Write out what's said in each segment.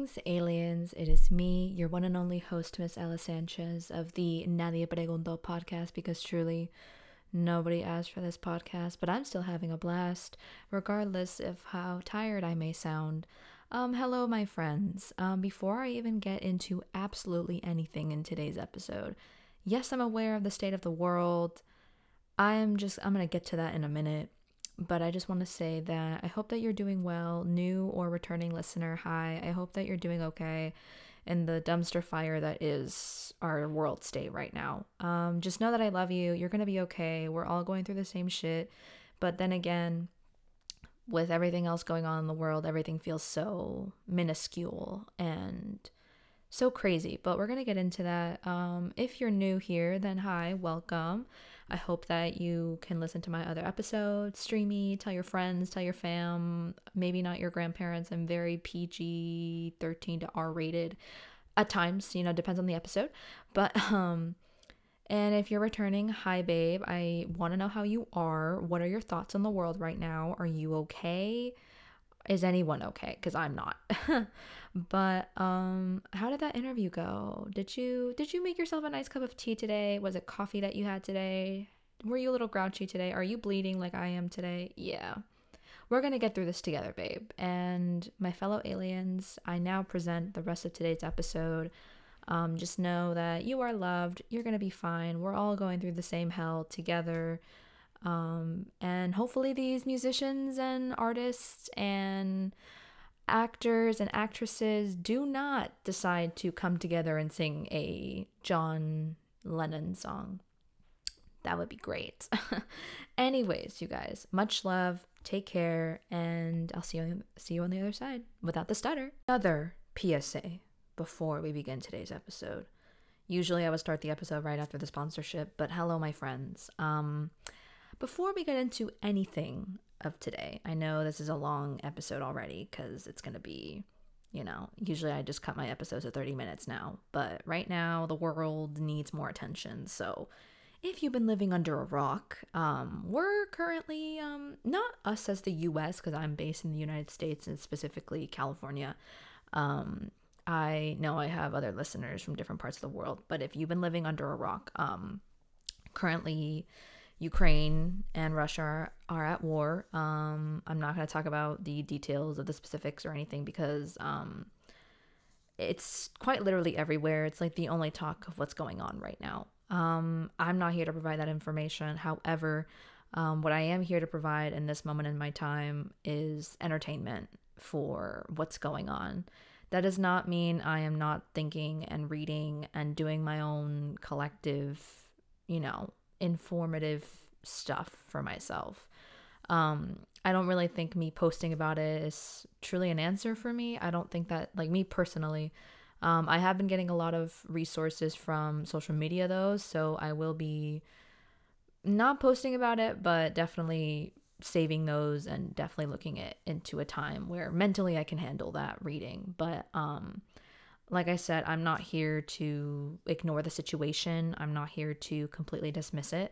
Greetings, aliens. It is me, your one and only host, Miss Ella Sanchez of the Nadie Preguntó podcast, because truly nobody asked for this podcast, but I'm still having a blast, regardless of how tired I may sound. Hello, my friends. Before I even get into absolutely anything in today's episode, yes, I'm aware of the state of the world. I'm gonna get to that in a minute. But I just want to say that I hope that you're doing well, new or returning listener. Hi, I hope that you're doing okay in the dumpster fire that is our world state right now. Just know that I love you. You're going to be okay. We're all going through the same shit. But then again, with everything else going on in the world, everything feels so minuscule and so crazy. But we're going to get into that. If you're new here, then hi, welcome. I hope that you can listen to my other episodes, stream me, tell your friends, tell your fam, maybe not your grandparents. I'm very PG 13 to R rated at times, depends on the episode. But and if you're returning, hi babe, I want to know how you are. What are your thoughts on the world right now? Are you okay? Is anyone okay? Because I'm not. But how did that interview go? Did you make yourself a nice cup of tea today? Was it coffee that you had today? Were you a little grouchy today? Are you bleeding like I am today? Yeah. We're gonna get through this together, babe. And my fellow aliens, I now present the rest of today's episode. Just know that you are loved. You're gonna be fine. We're all going through the same hell together. And hopefully these musicians and artists and actors and actresses do not decide to come together and sing a John Lennon song. That would be great. Anyways, you guys, much love, take care, and I'll see you on the other side without the stutter. Another PSA before we begin today's episode. Usually I would start the episode right after the sponsorship, but hello, my friends. Before we get into anything of today, I know this is a long episode already because it's going to be, usually I just cut my episodes to 30 minutes now, but right now the world needs more attention. So if you've been living under a rock, we're currently, not us as the US, because I'm based in the United States and specifically California. I know I have other listeners from different parts of the world, but if you've been living under a rock, currently Ukraine and Russia are at war. I'm not going to talk about the details of the specifics or anything because it's quite literally everywhere. It's like the only talk of what's going on right now. I'm not here to provide that information. However, what I am here to provide in this moment in my time is entertainment for what's going on. That does not mean I am not thinking and reading and doing my own collective, informative stuff for myself. I don't really think me posting about it is truly an answer for me. I don't think that, like me personally, I have been getting a lot of resources from social media though, so I will be not posting about it, but definitely saving those and definitely looking it into a time where mentally I can handle that reading. But like I said, I'm not here to ignore the situation. I'm not here to completely dismiss it.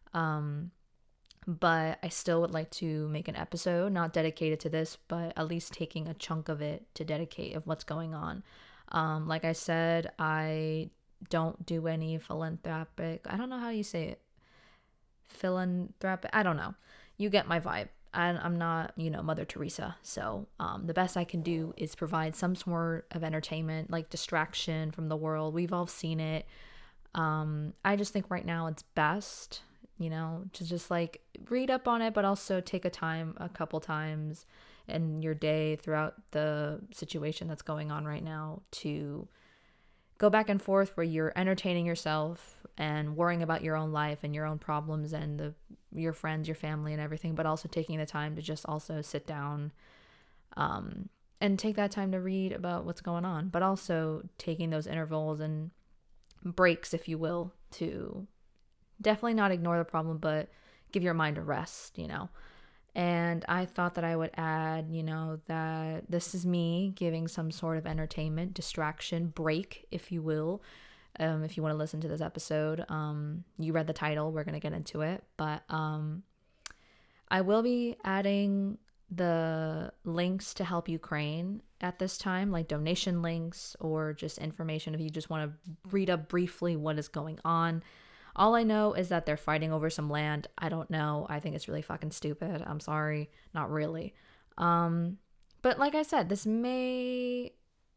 But I still would like to make an episode, not dedicated to this, but at least taking a chunk of it to dedicate of what's going on. Like I said, I don't do any philanthropic, I don't know how you say it. Philanthropic, I don't know. You get my vibe. I'm not, Mother Teresa. So the best I can do is provide some sort of entertainment, like distraction from the world. We've all seen it. I just think right now it's best, to just like read up on it, but also take a couple times in your day throughout the situation that's going on right now to go back and forth where you're entertaining yourself and worrying about your own life and your own problems and your friends, your family and everything, but also taking the time to just also sit down and take that time to read about what's going on, but also taking those intervals and breaks, if you will, to definitely not ignore the problem, but give your mind a rest, And I thought that I would add, that this is me giving some sort of entertainment, distraction, break, if you will. If you want to listen to this episode, you read the title, we're going to get into it. But I will be adding the links to Help Ukraine at this time, like donation links or just information if you just want to read up briefly what is going on. All I know is that they're fighting over some land. I don't know. I think it's really fucking stupid. I'm sorry. Not really. But like I said, this may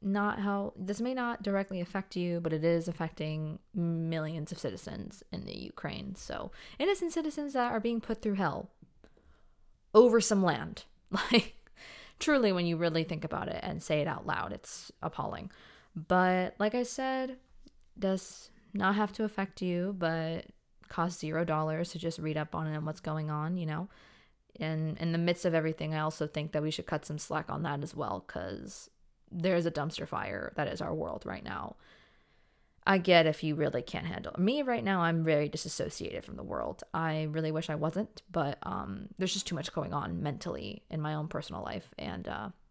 not directly affect you, but it is affecting millions of citizens in the Ukraine. So, innocent citizens that are being put through hell over some land. Like, truly, when you really think about it and say it out loud, it's appalling. But like I said, does not have to affect you, but costs $0 to just read up on it and what's going on, you know. And in the midst of everything, I also think that we should cut some slack on that as well, because there's a dumpster fire that is our world right now. I get if you really can't handle it. Me right now, I'm very disassociated from the world. I really wish I wasn't, but there's just too much going on mentally in my own personal life and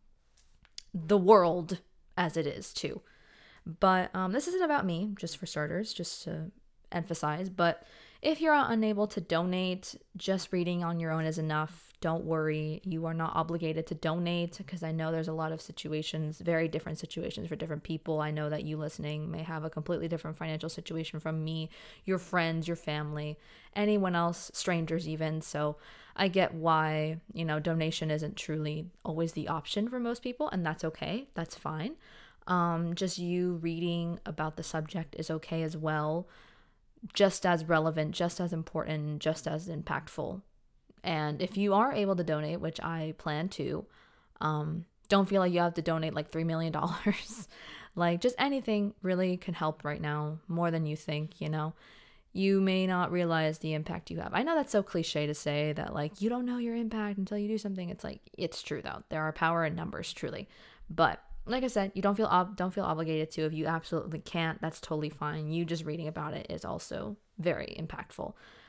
the world as it is too. But this isn't about me, just for starters, just to emphasize. But if you're unable to donate, just reading on your own is enough. Don't worry. You are not obligated to donate, because I know there's a lot of situations, very different situations for different people. I know that you listening may have a completely different financial situation from me, your friends, your family, anyone else, strangers even. So I get why, you know, donation isn't truly always the option for most people, and that's okay. That's fine. Just you reading about the subject is okay as well. Just as relevant, just as important, just as impactful. And if you are able to donate, which I plan to, don't feel like you have to donate like $3 million. Like, just anything really can help right now, more than you think, you know. You may not realize the impact you have. I know that's so cliche to say that, like, you don't know your impact until you do something. It's like, it's true though. There are power in numbers, truly. But like I said, you don't feel obligated to. If you absolutely can't, that's totally fine. You just reading about it is also very impactful.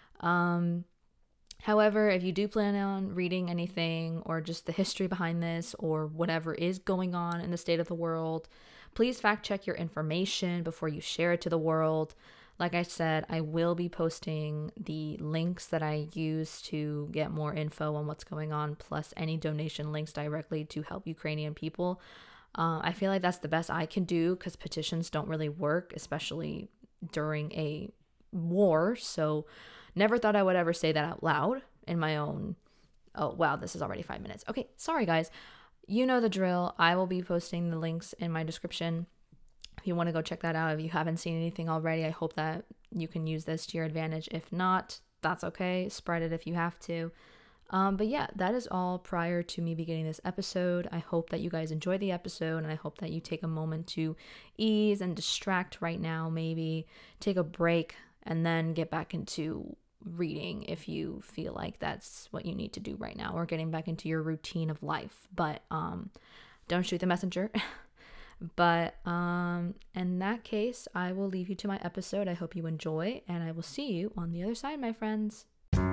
However, if you do plan on reading anything or just the history behind this or whatever is going on in the state of the world, please fact check your information before you share it to the world. Like I said, I will be posting the links that I use to get more info on what's going on, plus any donation links directly to help Ukrainian people. I feel like that's the best I can do, because petitions don't really work, especially during a war. So never thought I would ever say that out loud in my own. Oh, wow, this is already 5 minutes. Okay, sorry guys. You know the drill. I will be posting the links in my description if you want to go check that out. If you haven't seen anything already, I hope that you can use this to your advantage. If not, that's okay. Spread it if you have to. But yeah, that is all prior to me beginning this episode. I hope that you guys enjoy the episode, and I hope that you take a moment to ease and distract right now, maybe take a break, and then get back into reading if you feel like that's what you need to do right now, or getting back into your routine of life. But don't shoot the messenger. But in that case, I will leave you to my episode. I hope you enjoy, and I will see you on the other side, my friends.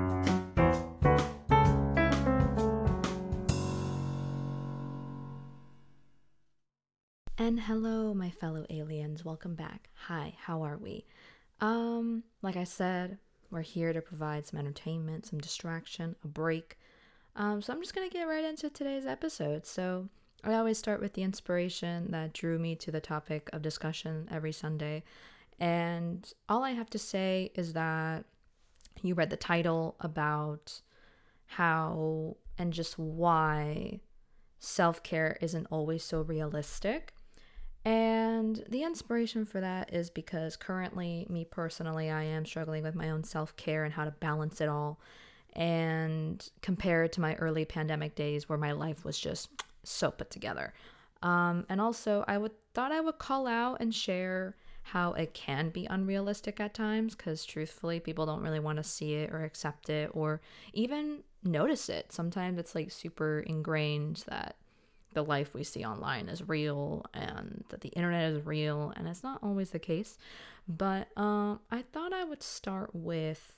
And hello, my fellow aliens. Welcome back. Hi, how are we? Like I said, we're here to provide some entertainment, some distraction, a break. So I'm just going to get right into today's episode. So I always start with the inspiration that drew me to the topic of discussion every Sunday. And all I have to say is that you read the title about how and just why self-care isn't always so realistic. And the inspiration for that is because currently, me personally, I am struggling with my own self-care and how to balance it all. And compare it to my early pandemic days where my life was just so put together. And also, thought I would call out and share how it can be unrealistic at times, because truthfully, people don't really want to see it or accept it or even notice it. Sometimes it's like super ingrained that the life we see online is real and that the internet is real, and it's not always the case. But I thought I would start with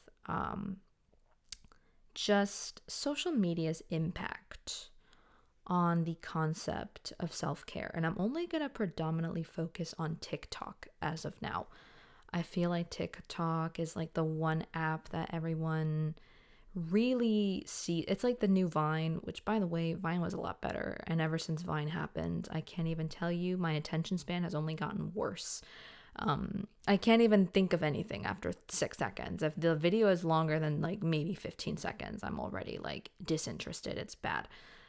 just social media's impact on the concept of self-care. And I'm only going to predominantly focus on TikTok as of now. I feel like TikTok is like the one app that everyone really see, it's like the new Vine, which by the way, Vine was a lot better. And ever since Vine happened, I can't even tell you, my attention span has only gotten worse. I can't even think of anything after 6 seconds. If the video is longer than like maybe 15 seconds, I'm already like disinterested. It's bad.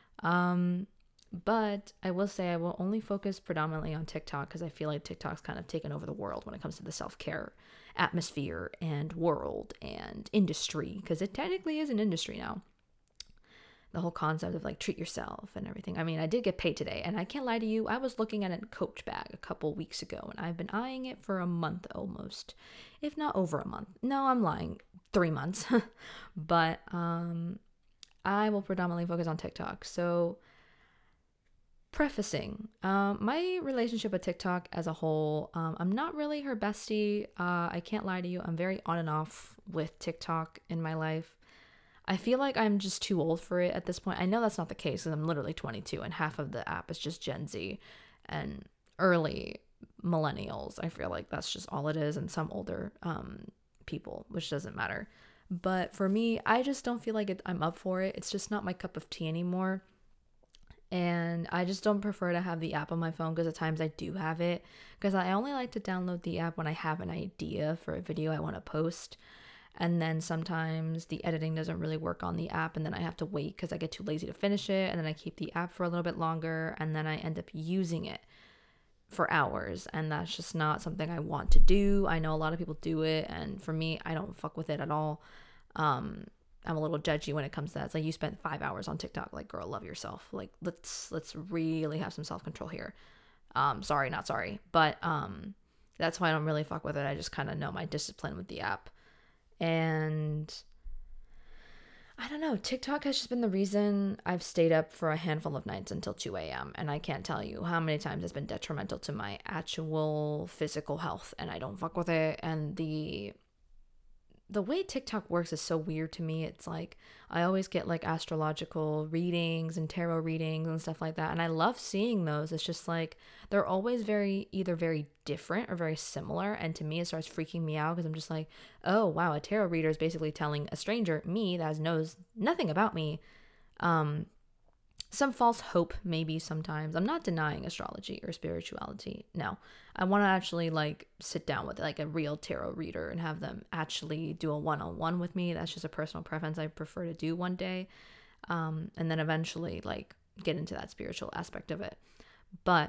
But I will say I will only focus predominantly on TikTok because I feel like TikTok's kind of taken over the world when it comes to the self-care atmosphere and world and industry, because it technically is an industry now. The whole concept of like treat yourself and everything. I mean, I did get paid today, and I can't lie to you, I was looking at a Coach bag a couple weeks ago, and I've been eyeing it for a month almost, if not over a month. No, I'm lying, 3 months. But I will predominantly focus on TikTok. So prefacing, my relationship with TikTok as a whole, I'm not really her bestie. I can't lie to you, I'm very on and off with TikTok in my life. I feel like I'm just too old for it at this point. I know that's not the case because I'm literally 22 and half of the app is just Gen Z and early millennials. I feel like that's just all it is, and some older people, which doesn't matter. But for me, I just don't feel like I'm up for it. It's just not my cup of tea anymore. And I just don't prefer to have the app on my phone, because at times I do have it, because I only like to download the app when I have an idea for a video I want to post. And then sometimes the editing doesn't really work on the app, and then I have to wait because I get too lazy to finish it, and then I keep the app for a little bit longer, and then I end up using it for hours, and that's just not something I want to do. I know a lot of people do it, and for me, I don't fuck with it at all. I'm a little judgy when it comes to that. It's like, you spent 5 hours on TikTok. Like, girl, love yourself. Like, let's really have some self-control here. Sorry, not sorry. But that's why I don't really fuck with it. I just kind of know my discipline with the app. And I don't know, TikTok has just been the reason I've stayed up for a handful of nights until 2 a.m. And I can't tell you how many times it's been detrimental to my actual physical health, and I don't fuck with it. And the way TikTok works is so weird to me. It's like, I always get like astrological readings and tarot readings and stuff like that, and I love seeing those. It's just like, they're always either very different or very similar, and to me it starts freaking me out, because I'm just like, oh wow, a tarot reader is basically telling a stranger, me, that knows nothing about me, some false hope maybe sometimes. I'm not denying astrology or spirituality. No, I want to actually like sit down with like a real tarot reader and have them actually do a one-on-one with me. That's just a personal preference I prefer to do one day. And then eventually like get into that spiritual aspect of it. But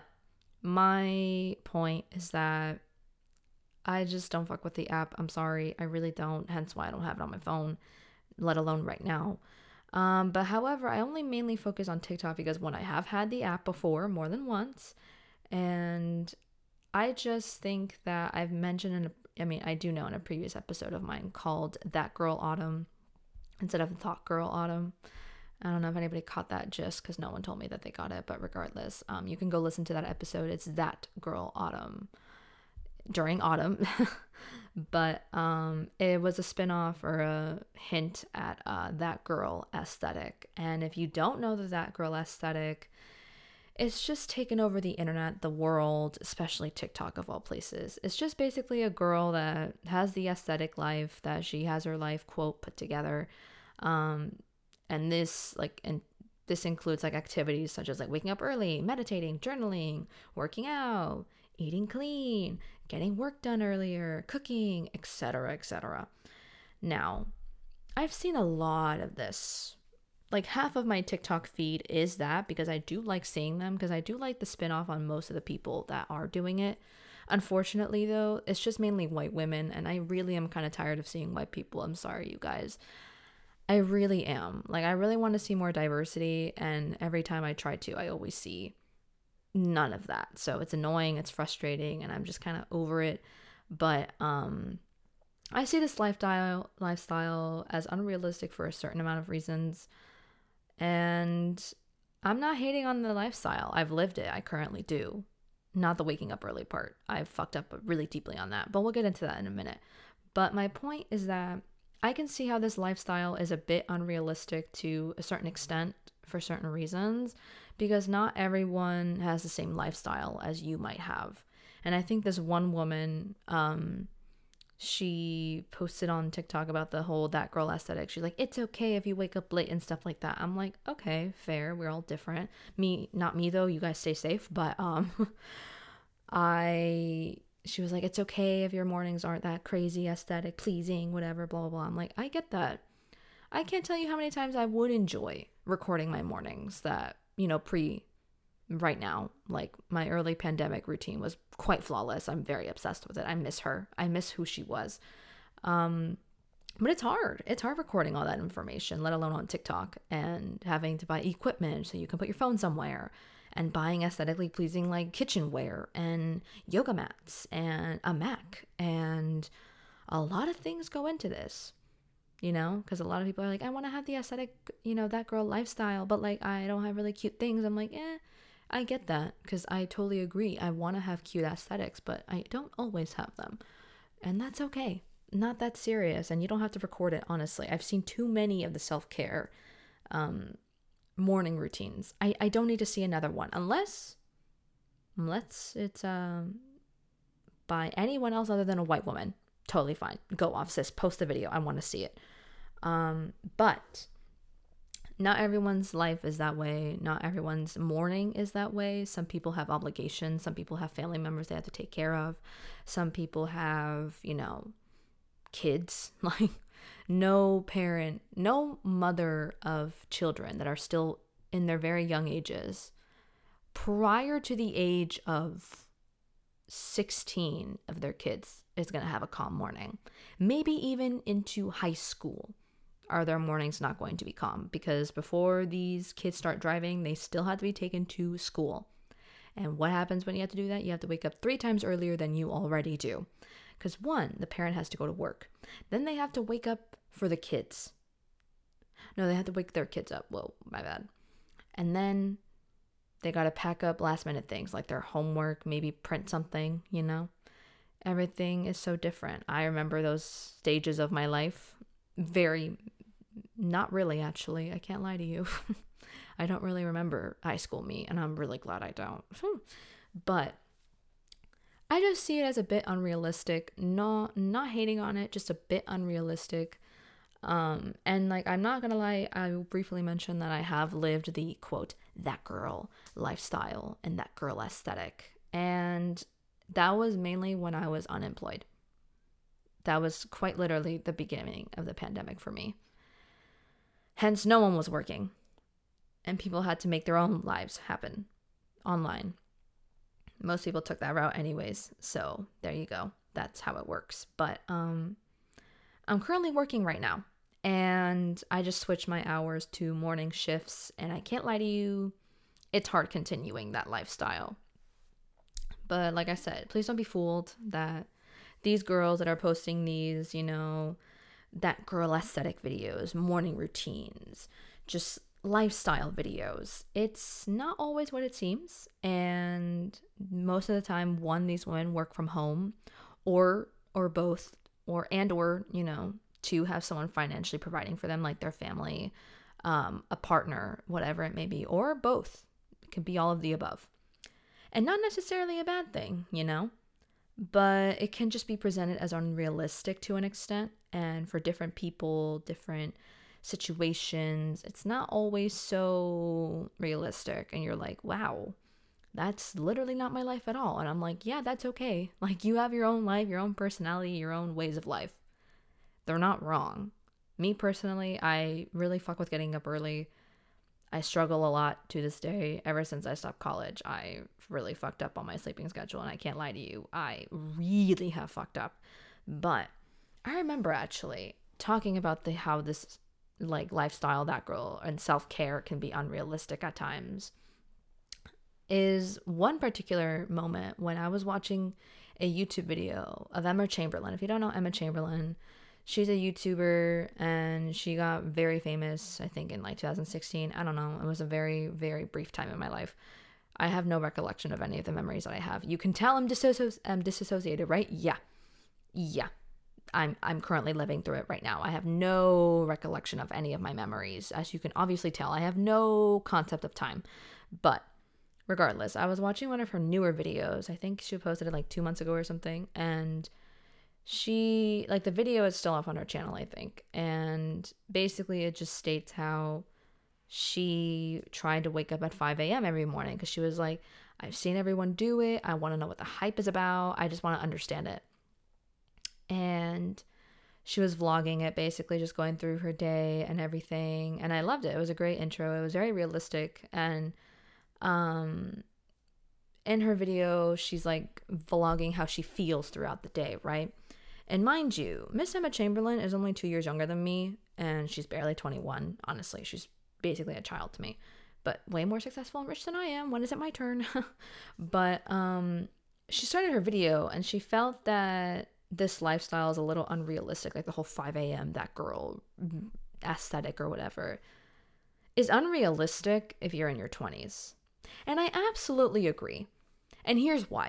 my point is that I just don't fuck with the app. I'm sorry. I really don't. Hence why I don't have it on my phone, let alone right now. But however, I only mainly focus on TikTok because when I have had the app before more than once, and I just think that I've mentioned I do know in a previous episode of mine called That Girl Autumn instead of Thought Girl Autumn. I don't know if anybody caught that gist because no one told me that they got it, but regardless, you can go listen to that episode. It's That Girl Autumn during autumn. But it was a spin-off or a hint at That Girl aesthetic. And if you don't know the That Girl aesthetic, it's just taken over the internet, the world, especially TikTok of all places. It's just basically a girl that has the aesthetic life, that she has her life, quote, put together. And this includes like activities such as like waking up early, meditating, journaling, working out, eating clean, getting work done earlier, cooking, etc., etc. Now, I've seen a lot of this. Like half of my TikTok feed is that, because I do like seeing them, because I do like the spin-off on most of the people that are doing it. Unfortunately, though, it's just mainly white women, and I really am kind of tired of seeing white people. I'm sorry, you guys. I really am. Like, I really want to see more diversity, and every time I try to, I always see none of that. So it's annoying, it's frustrating, and I'm just kind of over it. But I see this lifestyle as unrealistic for a certain amount of reasons, and I'm not hating on the lifestyle. I've lived it. I currently do. Not the waking up early part. I've fucked up really deeply on that, but we'll get into that in a minute. But my point is that I can see how this lifestyle is a bit unrealistic to a certain extent for certain reasons, because not everyone has the same lifestyle as you might have. And I think this one woman she posted on TikTok about the whole that girl aesthetic. She's like, it's okay if you wake up late and stuff like that. I'm like, okay, fair. We're all different. Me, not me though. You guys stay safe. But she was like, it's okay if your mornings aren't that crazy, aesthetic, pleasing, whatever, blah, blah, blah. I'm like, I get that. I can't tell you how many times I would enjoy recording my mornings that, right now. Like, my early pandemic routine was quite flawless. I'm very obsessed with it. I miss her. I miss who she was. But it's hard. It's hard recording all that information, let alone on TikTok, and having to buy equipment so you can put your phone somewhere, and buying aesthetically pleasing like kitchenware and yoga mats and a Mac. And a lot of things go into this, because a lot of people are like, I want to have the aesthetic, that girl lifestyle, but like, I don't have really cute things. I'm like, I get that, because I totally agree. I want to have cute aesthetics, but I don't always have them. And that's okay. Not that serious. And you don't have to record it, honestly. I've seen too many of the self-care morning routines. I don't need to see another one unless it's by anyone else other than a white woman. Totally fine. Go off, sis. Post the video. I want to see it. But not everyone's life is that way. Not everyone's morning is that way. Some people have obligations. Some people have family members they have to take care of. Some people have, kids. Like, no parent, no mother of children that are still in their very young ages, prior to the age of 16 of their kids, is going to have a calm morning. Maybe even into high school are their mornings not going to be calm, because before these kids start driving, they still have to be taken to school. And what happens when you have to do that? You have to wake up 3 times earlier than you already do. Because one, the parent has to go to work. Then they have to wake up for the kids. No, they have to wake their kids up. Whoa, my bad. And then they got to pack up last minute things like their homework, maybe print something, Everything is so different. I remember those stages of my life. Not really, actually. I can't lie to you. I don't really remember high school me, and I'm really glad I don't. But I just see it as a bit unrealistic. Not hating on it, just a bit unrealistic. And like, I'm not gonna lie, I briefly mentioned that I have lived the quote, that girl lifestyle and that girl aesthetic. And that was mainly when I was unemployed. That was quite literally the beginning of the pandemic for me. Hence, no one was working, and people had to make their own lives happen online. Most people took that route anyways, so there you go. That's how it works. But I'm currently working right now, and I just switched my hours to morning shifts, and I can't lie to you, it's hard continuing that lifestyle. But like I said, please don't be fooled that these girls that are posting these, that girl aesthetic videos, morning routines, just lifestyle videos, it's not always what it seems. And most of the time, one, these women work from home, or both, or two, have someone financially providing for them, like their family, a partner, whatever it may be, or both. It could be all of the above. And not necessarily a bad thing, but it can just be presented as unrealistic to an extent. And for different people, different situations, it's not always so realistic. And you're like, wow, that's literally not my life at all. And I'm like, yeah, that's okay. Like, you have your own life, your own personality, your own ways of life. They're not wrong. Me personally, I really fuck with getting up early. I struggle a lot to this day. Ever since I stopped college, I really fucked up on my sleeping schedule, and I can't lie to you, I really have fucked up. But I remember actually talking about how this like lifestyle, that girl, and self-care can be unrealistic at times, is one particular moment when I was watching a YouTube video of Emma Chamberlain. If you don't know Emma Chamberlain, she's a YouTuber, and she got very famous, I think, in like 2016. I don't know. It was a very, very brief time in my life. I have no recollection of any of the memories that I have. You can tell I'm disassociated, right? Yeah. I'm currently living through it right now. I have no recollection of any of my memories. As you can obviously tell, I have no concept of time. But regardless, I was watching one of her newer videos. I think she posted it like 2 months ago or something. And she, like, the video is still up on her channel, I think. And basically it just states how she tried to wake up at 5 a.m. every morning because she was like, I've seen everyone do it. I want to know what the hype is about. I just want to understand it. And she was vlogging it, basically just going through her day and everything. And I loved it. It was a great intro. It was very realistic. And in her video, she's like vlogging how she feels throughout the day, right? And mind you, Miss Emma Chamberlain is only 2 years younger than me, and she's barely 21. Honestly, she's basically a child to me, but way more successful and rich than I am. When is it my turn? But she started her video, and she felt that this lifestyle is a little unrealistic, like the whole 5 a.m. that girl aesthetic or whatever is unrealistic if you're in your 20s. And I absolutely agree. And here's why.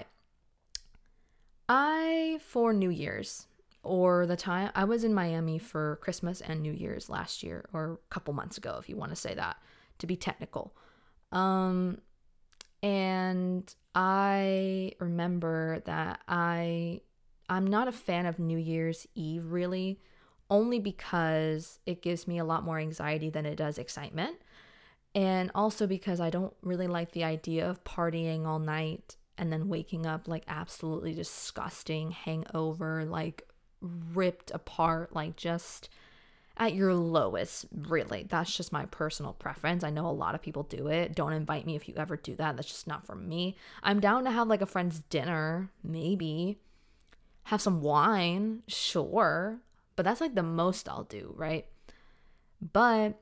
For New Year's, or the time I was in Miami for Christmas and New Year's last year, or a couple months ago, if you want to say that, to be technical. And I remember that I'm not a fan of New Year's Eve, really, only because it gives me a lot more anxiety than it does excitement. And also because I don't really like the idea of partying all night and then waking up like absolutely disgusting, hangover, like ripped apart, like just at your lowest, really. That's just my personal preference. I know a lot of people do it. Don't invite me if you ever do that. That's just not for me. I'm down to have like a friend's dinner, maybe. Have some wine, sure. But that's like the most I'll do, right? But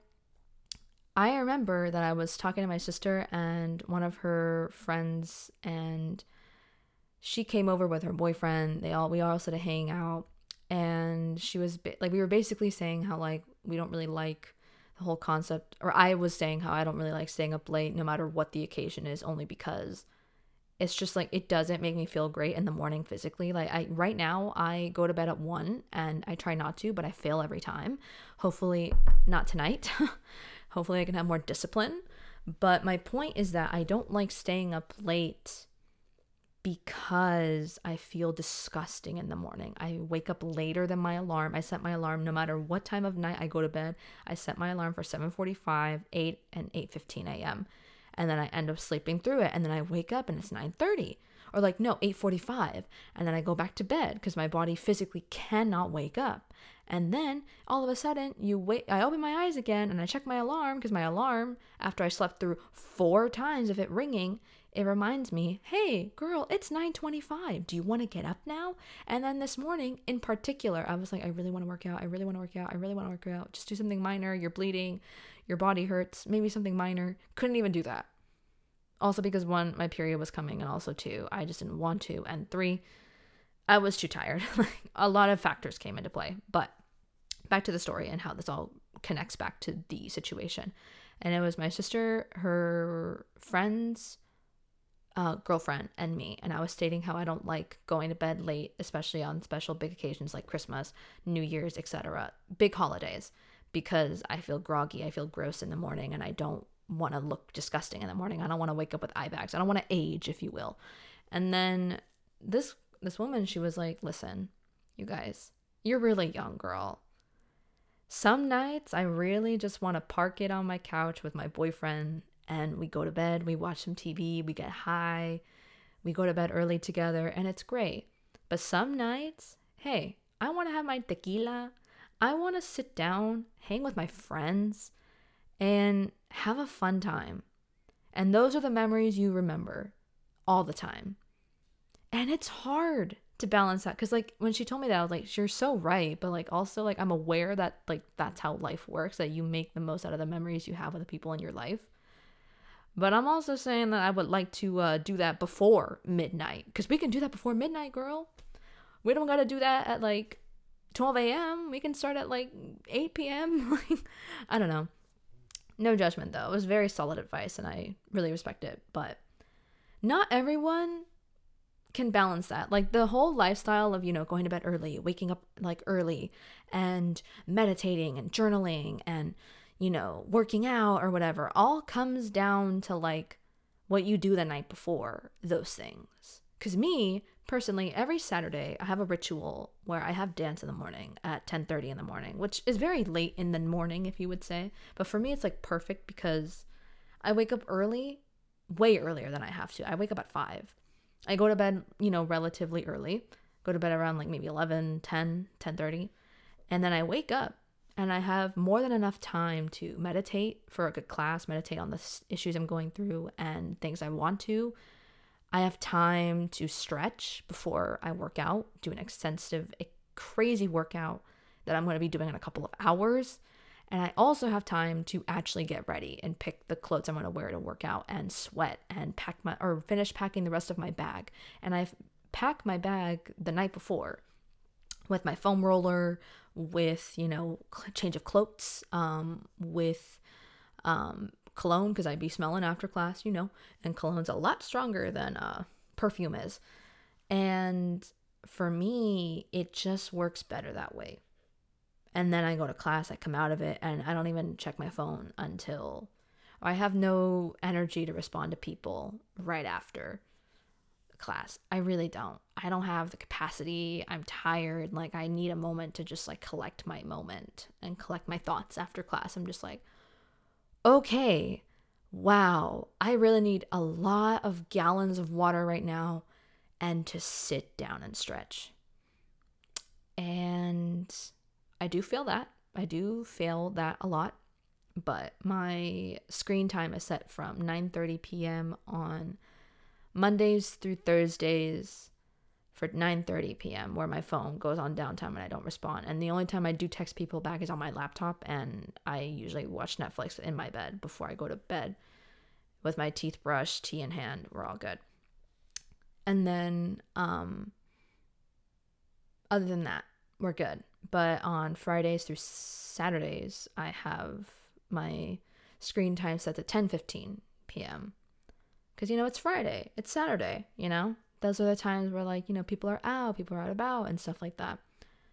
I remember that I was talking to my sister and one of her friends, and she came over with her boyfriend. We all started hanging out, and she was like, we were basically saying how like we don't really like the whole concept, or I was saying how I don't really like staying up late no matter what the occasion is, only because it's just like it doesn't make me feel great in the morning physically. Like right now I go to bed at 1 and I try not to, but I fail every time. Hopefully not tonight. Hopefully I can have more discipline. But my point is that I don't like staying up late because I feel disgusting in the morning. I wake up later than my alarm. I set my alarm no matter what time of night I go to bed. I set my alarm for 7:45, 8, and 8:15 a.m. And then I end up sleeping through it. And then I wake up and it's 9:30. Or like, no, 8:45. And then I go back to bed because my body physically cannot wake up. And then all of a sudden I open my eyes again and I check my alarm, because my alarm, after I slept through 4 times of it ringing, it reminds me, hey girl, it's 9:25. Do you want to get up now? And then this morning in particular, I was like, I really want to work out. I really want to work out. I really want to work out. Just do something minor. You're bleeding. Your body hurts. Maybe something minor. Couldn't even do that. Also because 1, my period was coming, and also 2, I just didn't want to, and 3, I was too tired. A lot of factors came into play. But back to the story and how this all connects back to the situation. And it was my sister, her friend's girlfriend, and me. And I was stating how I don't like going to bed late, especially on special big occasions like Christmas, New Year's, etc. Big holidays, because I feel groggy. I feel gross in the morning, and I don't want to look disgusting in the morning. I don't want to wake up with eye bags. I don't want to age, if you will. And then this woman, she was like, listen, you guys, you're really young, girl. Some nights I really just want to park it on my couch with my boyfriend, and we go to bed, we watch some TV, we get high, we go to bed early together, and it's great. But some nights, hey, I want to have my tequila. I want to sit down, hang with my friends, and have a fun time. And those are the memories you remember all the time. And it's hard to balance that, because like when she told me that, I was like, you're so right, but like also like I'm aware that like that's how life works, that you make the most out of the memories you have with the people in your life. But I'm also saying that I would like to do that before midnight, because we can do that before midnight, girl. We don't gotta do that at like 12 a.m. We can start at like 8 p.m. I don't know. No judgment though. It was very solid advice and I really respect it. But not everyone can balance that. Like the whole lifestyle of, going to bed early, waking up like early, and meditating and journaling and, working out or whatever, all comes down to like what you do the night before those things. Because me personally, every Saturday I have a ritual where I have dance in the morning at 10:30 in the morning, which is very late in the morning, if you would say. But for me, it's like perfect because I wake up early, way earlier than I have to. I wake up at 5. I go to bed, relatively early. Go to bed around like maybe 11, 10, 10:30. And then I wake up and I have more than enough time to meditate for a good class, meditate on the issues I'm going through and things I want to. I have time to stretch before I work out, do an extensive, crazy workout that I'm going to be doing in a couple of hours. And I also have time to actually get ready and pick the clothes I'm going to wear to work out and sweat and finish packing the rest of my bag. And I've packed my bag the night before with my foam roller, with, change of clothes, with cologne, because I'd be smelling after class, and cologne's a lot stronger than perfume is. And for me, it just works better that way. And then I go to class, I come out of it, and I don't even check my phone until I have no energy to respond to people right after class. I really don't. I don't have the capacity. I'm tired. Like, I need a moment to just like collect my moment and collect my thoughts after class. I'm just like, okay, wow, I really need a lot of gallons of water right now and to sit down and stretch. And I do feel that. I do feel that a lot. But my screen time is set from 9:30 p.m. on Mondays through Thursdays for 9:30 p.m. where my phone goes on downtime and I don't respond. And the only time I do text people back is on my laptop, and I usually watch Netflix in my bed before I go to bed with my teeth brushed, tea in hand. We're all good. And then other than that, we're good. But on Fridays through Saturdays, I have my screen time set to 10:15 p.m. Because, it's Friday. It's Saturday, Those are the times where, like, people are out about and stuff like that.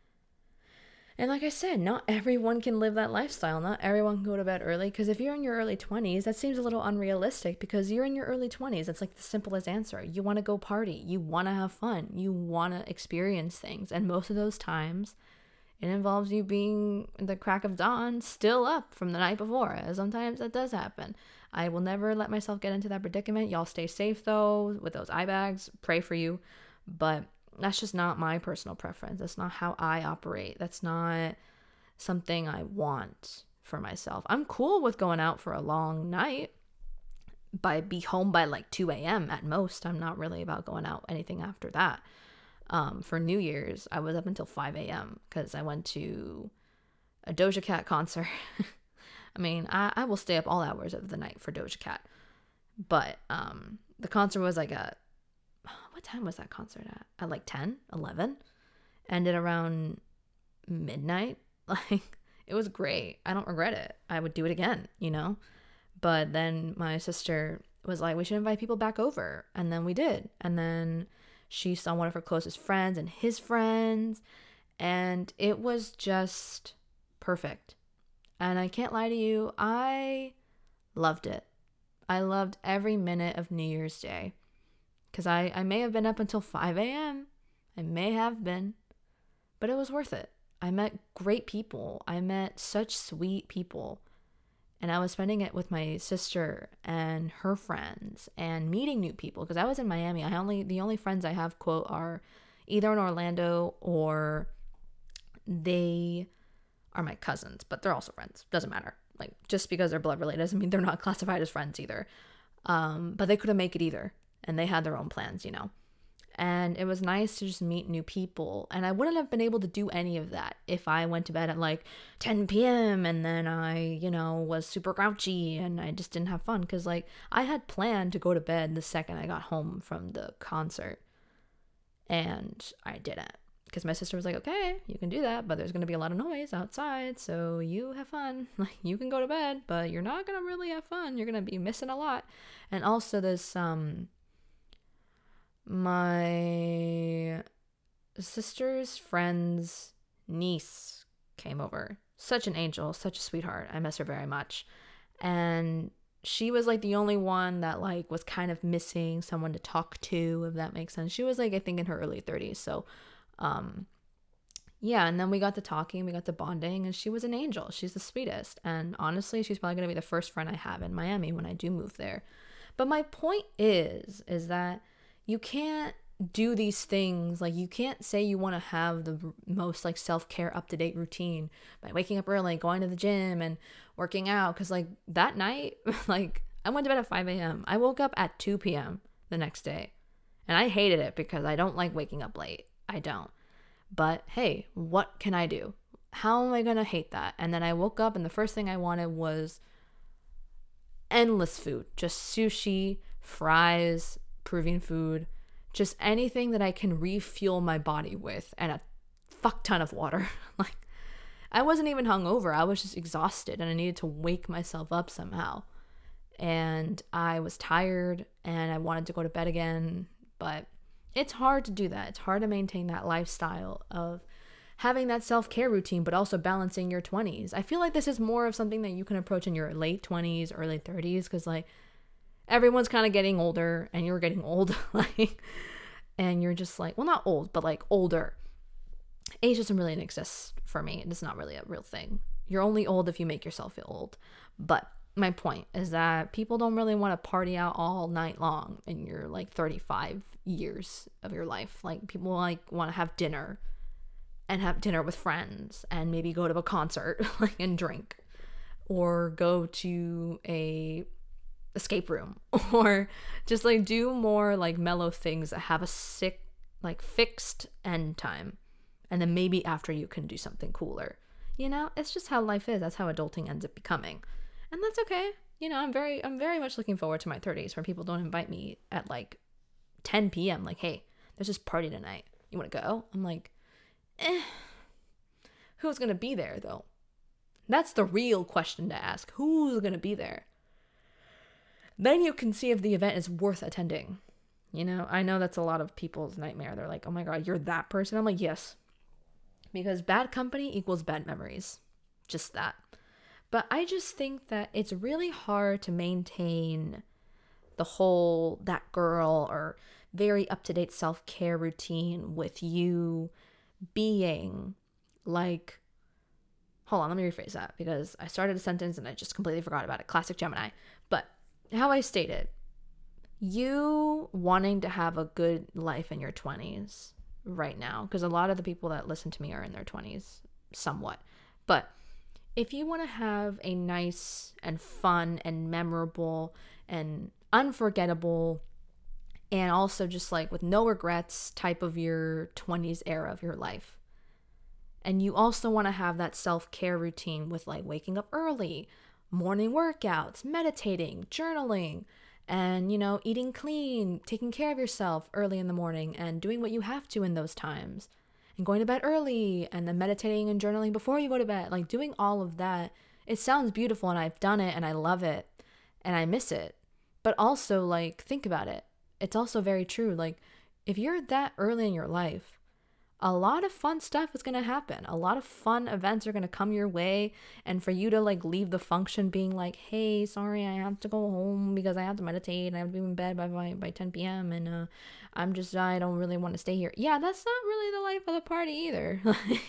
And like I said, not everyone can live that lifestyle. Not everyone can go to bed early. Because if you're in your early 20s, that seems a little unrealistic because you're in your early 20s. It's like the simplest answer. You want to go party. You want to have fun. You want to experience things. And most of those times, it involves you being the crack of dawn still up from the night before. Sometimes that does happen. I will never let myself get into that predicament. Y'all stay safe, though, with those eye bags. Pray for you. But that's just not my personal preference. That's not how I operate. That's not something I want for myself. I'm cool with going out for a long night, but be home by like 2 a.m. at most. I'm not really about going out anything after that. For New Year's, I was up until 5 a.m. because I went to a Doja Cat concert. I mean, I will stay up all hours of the night for Doja Cat. But the concert was like what time was that concert at? At like 10, 11? Ended around midnight. Like, it was great. I don't regret it. I would do it again, But then my sister was like, we should invite people back over. And then we did. And then she saw one of her closest friends and his friends. And it was just perfect. And I can't lie to you, I loved it. I loved every minute of New Year's Day. Because I may have been up until 5 a.m. I may have been. But it was worth it. I met great people. I met such sweet people. And I was spending it with my sister and her friends and meeting new people. Because I was in Miami. The only friends I have, quote, are either in Orlando or they are my cousins. But they're also friends. Doesn't matter. Like, just because they're blood related doesn't mean they're not classified as friends either. But they couldn't make it either. And they had their own plans, And it was nice to just meet new people. And I wouldn't have been able to do any of that if I went to bed at like 10 p.m. and then I, was super grouchy and I just didn't have fun. Because, like, I had planned to go to bed the second I got home from the concert. And I didn't. Because my sister was like, okay, you can do that, but there's going to be a lot of noise outside, so you have fun. Like, you can go to bed, but you're not going to really have fun. You're going to be missing a lot. And also this, my sister's friend's niece came over. Such an angel, such a sweetheart. I miss her very much. And she was like the only one that like was kind of missing someone to talk to, if that makes sense. She was like, I think in her early 30s. So yeah, and then we got to talking, we got to bonding, and she was an angel. She's the sweetest. And honestly, she's probably going to be the first friend I have in Miami when I do move there. But my point is that you can't do these things. Like, you can't say you want to have the most like self-care up-to-date routine by waking up early, going to the gym and working out. Because like that night, like I went to bed at 5 a.m. I woke up at 2 p.m. the next day. And I hated it because I don't like waking up late. I don't. But hey, what can I do? How am I going to hate that? And then I woke up and the first thing I wanted was endless food. Just sushi, fries, Peruvian food, just anything that I can refuel my body with, and a fuck ton of water. Like, I wasn't even hungover. I was just exhausted and I needed to wake myself up somehow. And I was tired and I wanted to go to bed again, but it's hard to do that. It's hard to maintain that lifestyle of having that self-care routine, but also balancing your 20s. I feel like this is more of something that you can approach in your late 20s, early 30s, because like everyone's kind of getting older and you're getting old, like, and you're just like, well, not old, but like older. Age doesn't really exist for me. It's not really a real thing. You're only old if you make yourself feel old. But my point is that people don't really want to party out all night long in your like 35 years of your life. Like, people like want to have dinner and have dinner with friends and maybe go to a concert like and drink, or go to a escape room, or just like do more like mellow things that have a fixed end time, and then maybe after you can do something cooler. You know, it's just how life is. That's how adulting ends up becoming. And that's okay. You know, I'm very much looking forward to my 30s where people don't invite me at like 10 p.m. like, hey, there's this party tonight. You want to go? I'm like, who's going to be there though? That's the real question to ask. Who's going to be there? Then you can see if the event is worth attending. You know, I know that's a lot of people's nightmare. They're like, oh my God, you're that person. I'm like, yes. Because bad company equals bad memories. Just that. But I just think that it's really hard to maintain the whole that girl or very up-to-date self-care routine with you being like, hold on, let me rephrase that because I started a sentence and I just completely forgot about it. Classic Gemini. But how I stated, you wanting to have a good life in your 20s right now, because a lot of the people that listen to me are in their 20s somewhat. But if you want to have a nice and fun and memorable and unforgettable and also just like with no regrets type of your 20s era of your life, and you also want to have that self-care routine with like waking up early, morning workouts, meditating, journaling, and, you know, eating clean, taking care of yourself early in the morning and doing what you have to in those times, and going to bed early and then meditating and journaling before you go to bed, like doing all of that. It sounds beautiful and I've done it and I love it and I miss it. But also, like, think about it. It's also very true. Like, if you're that early in your life, a lot of fun stuff is going to happen. A lot of fun events are going to come your way. And for you to like leave the function being like, hey, sorry, I have to go home because I have to meditate and I have to be in bed by 10 p.m. And I don't really want to stay here. Yeah, that's not really the life of the party either.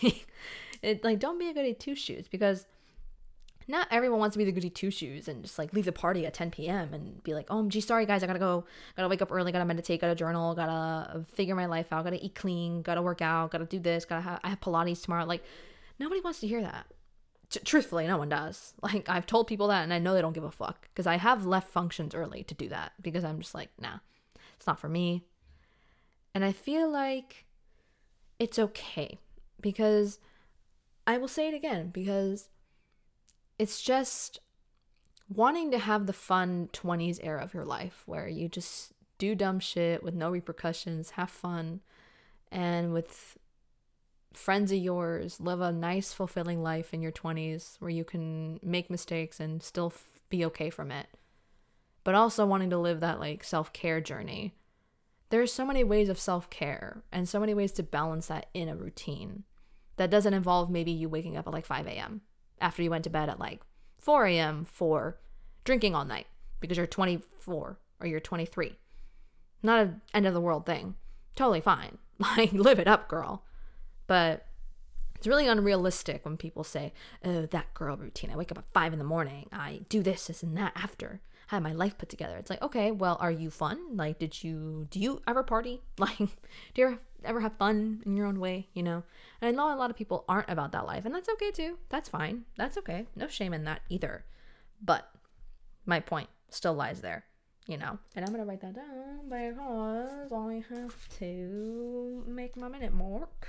Don't be a goody two shoes, because not everyone wants to be the goody two shoes and just like leave the party at 10 p.m. and be like, oh, gee, sorry guys, I gotta wake up early, gotta meditate, gotta journal, gotta figure my life out, gotta eat clean, gotta work out, gotta do this, I have Pilates tomorrow. Like, nobody wants to hear that. Truthfully, no one does. Like, I've told people that and I know they don't give a fuck, because I have left functions early to do that because I'm just like, nah, it's not for me. And I feel like it's okay, because I will say it again, because it's just wanting to have the fun 20s era of your life where you just do dumb shit with no repercussions, have fun, and with friends of yours, live a nice, fulfilling life in your 20s where you can make mistakes and still be okay from it. But also wanting to live that like self-care journey. There's so many ways of self-care and so many ways to balance that in a routine that doesn't involve maybe you waking up at like 5 a.m. after you went to bed at like 4 a.m. for drinking all night. because you're 24 or you're 23. Not an end of the world thing. Totally fine. Like, live it up, girl. But it's really unrealistic when people say, oh, that girl routine. I wake up at 5 in the morning. I do this and that after. I have my life put together. It's like, okay, well, are you fun? Like, do you ever party? Like, do you ever have fun in your own way, you know? And I know a lot of people aren't about that life, and that's okay too. That's fine. That's okay. No shame in that either. But my point still lies there, you know? And I'm going to write that down because I have to make my minute mark.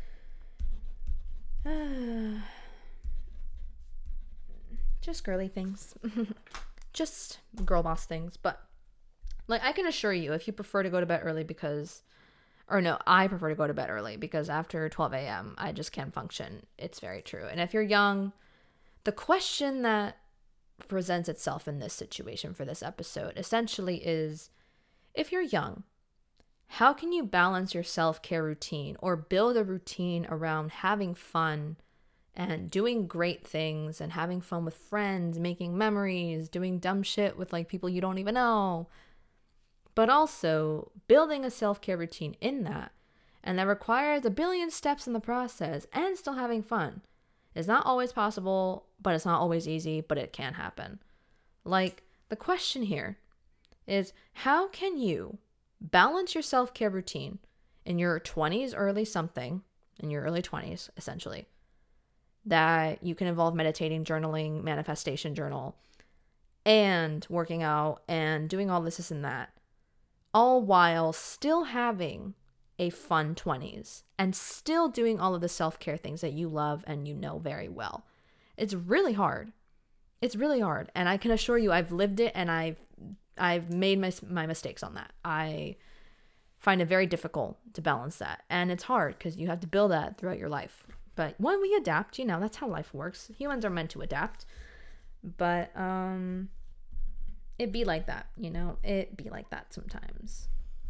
Just girly things. Just girl boss things. But like, I can assure you, if you prefer to go to bed early I prefer to go to bed early because after 12 a.m. I just can't function. It's very true. And if you're young, the question that presents itself in this situation for this episode essentially is, if you're young, how can you balance your self-care routine or build a routine around having fun and doing great things and having fun with friends, making memories, doing dumb shit with like people you don't even know, but also building a self-care routine in that, and that requires a billion steps in the process and still having fun. It's not always possible, but it's not always easy, but it can happen. Like, the question here is, how can you balance your self-care routine in your 20s, in your early 20s, essentially, that you can involve meditating, journaling, manifestation journal, and working out and doing all this and that, all while still having a fun 20s and still doing all of the self-care things that you love and you know very well. It's really hard. It's really hard. And I can assure you, I've lived it, and I've made my mistakes on that. I find it very difficult to balance that. And it's hard because you have to build that throughout your life. But when we adapt, you know, that's how life works. Humans are meant to adapt. But it be like that, you know? It be like that sometimes.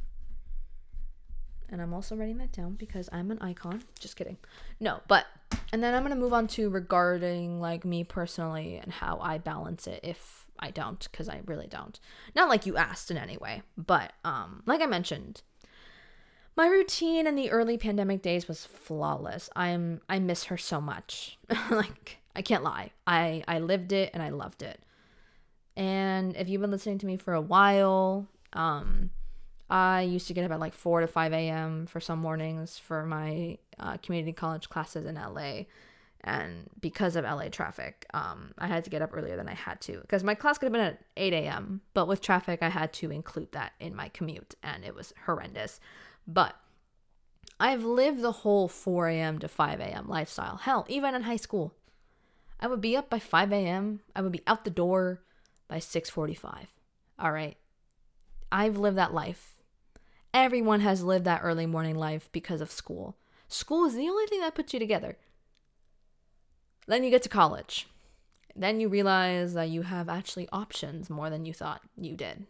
And I'm also writing that down because I'm an icon. Just kidding. No, but, and then I'm going to move on to regarding like me personally and how I balance it if I don't, because I really don't. Not like you asked in any way, but like I mentioned, my routine in the early pandemic days was flawless. I miss her so much. Like, I can't lie. I lived it and I loved it. And if you've been listening to me for a while, I used to get up at like 4 to 5 a.m. for some mornings for my community college classes in LA. And because of LA traffic, I had to get up earlier than I had to, because my class could have been at 8 a.m. But with traffic, I had to include that in my commute, and it was horrendous. But I've lived the whole 4 a.m. to 5 a.m. lifestyle. Hell, even in high school, I would be up by 5 a.m. I would be out the door by 6:45. All right. I've lived that life. Everyone has lived that early morning life because of school. School is the only thing that puts you together. Then you get to college. Then you realize that you have actually options more than you thought you did.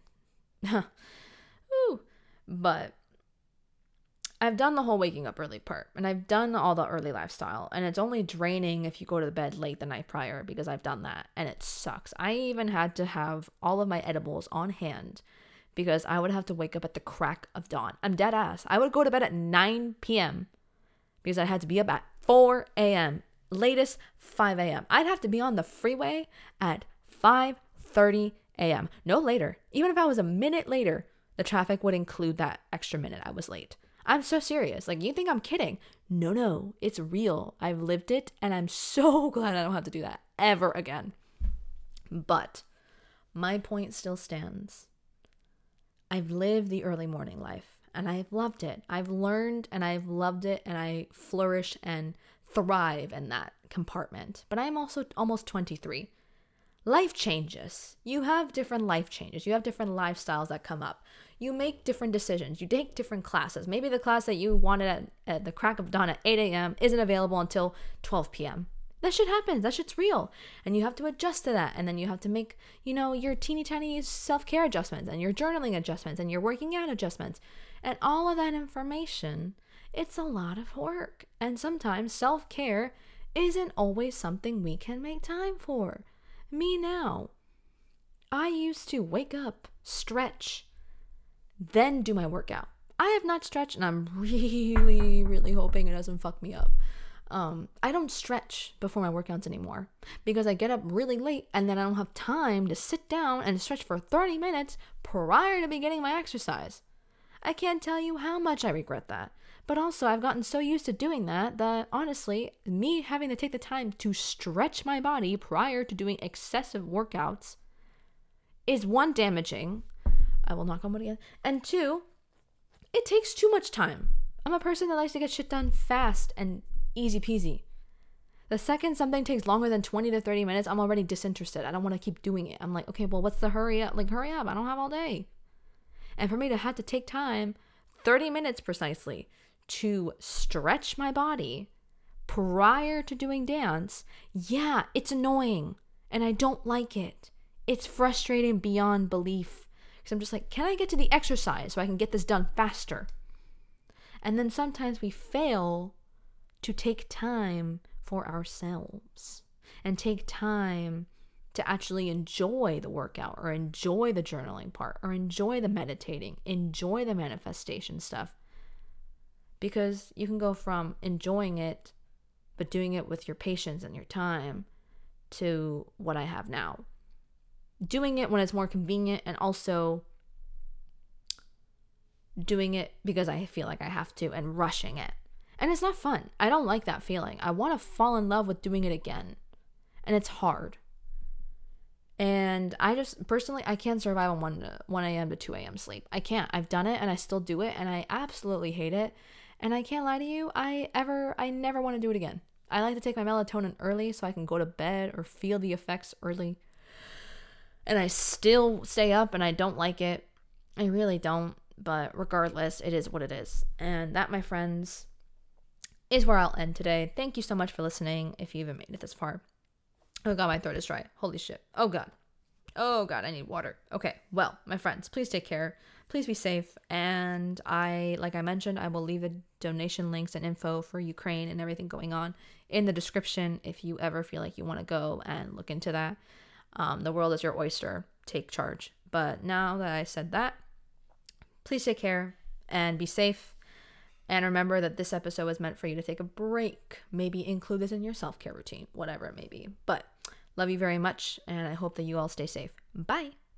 Ooh. But I've done the whole waking up early part, and I've done all the early lifestyle, and it's only draining if you go to bed late the night prior, because I've done that, and it sucks. I even had to have all of my edibles on hand because I would have to wake up at the crack of dawn. I'm dead ass. I would go to bed at 9 p.m. because I had to be up at 4 a.m. Latest 5 a.m. I'd have to be on the freeway at 5:30 a.m. No later. Even if I was a minute later, the traffic would include that extra minute I was late. I'm so serious. Like, you think I'm kidding? No, it's real. I've lived it, and I'm so glad I don't have to do that ever again. But my point still stands. I've lived the early morning life, and I've loved it. I've learned, and I've loved it, and I flourish and thrive in that compartment. But I'm also almost 23. Life changes. You have different life changes. You have different lifestyles that come up. You make different decisions. You take different classes. Maybe the class that you wanted at the crack of dawn at 8 a.m. isn't available until 12 p.m. That shit happens. That shit's real. And you have to adjust to that. And then you have to make, your teeny tiny self-care adjustments and your journaling adjustments and your working out adjustments. And all of that information, it's a lot of work. And sometimes self-care isn't always something we can make time for. Me now. I used to wake up, stretch, then do my workout. I have not stretched, and I'm really, really hoping it doesn't fuck me up. I don't stretch before my workouts anymore because I get up really late and then I don't have time to sit down and stretch for 30 minutes prior to beginning my exercise. I can't tell you how much I regret that. But also, I've gotten so used to doing that honestly, me having to take the time to stretch my body prior to doing excessive workouts is one, damaging. I will knock on wood again. And two, it takes too much time. I'm a person that likes to get shit done fast and easy peasy. The second something takes longer than 20 to 30 minutes, I'm already disinterested. I don't want to keep doing it. I'm like, okay, well, what's the hurry up? Like, hurry up. I don't have all day. And for me to have to take time, 30 minutes precisely, to stretch my body prior to doing dance, yeah, it's annoying. And I don't like it. It's frustrating beyond belief. Because I'm just like, can I get to the exercise so I can get this done faster? And then sometimes we fail to take time for ourselves and take time to actually enjoy the workout or enjoy the journaling part or enjoy the meditating, enjoy the manifestation stuff. Because you can go from enjoying it, but doing it with your patience and your time, to what I have now. Doing it when it's more convenient and also doing it because I feel like I have to and rushing it. And it's not fun. I don't like that feeling. I want to fall in love with doing it again. And it's hard. And I just, personally, I can't survive on 1 a.m. to 2 a.m. sleep. I can't. I've done it and I still do it and I absolutely hate it. And I can't lie to you, I never want to do it again. I like to take my melatonin early so I can go to bed or feel the effects early. And I still stay up and I don't like it. I really don't. But regardless, it is what it is. And that, my friends, is where I'll end today. Thank you so much for listening if you even made it this far. Oh God, my throat is dry. Holy shit. Oh God, I need water. Okay, well, my friends, please take care. Please be safe. And like I mentioned, I will leave the donation links and info for Ukraine and everything going on in the description if you ever feel like you want to go and look into that. The world is your oyster. Take charge. But now that I said that, please take care and be safe. And remember that this episode was meant for you to take a break. Maybe include this in your self-care routine, whatever it may be. But love you very much, and I hope that you all stay safe. Bye.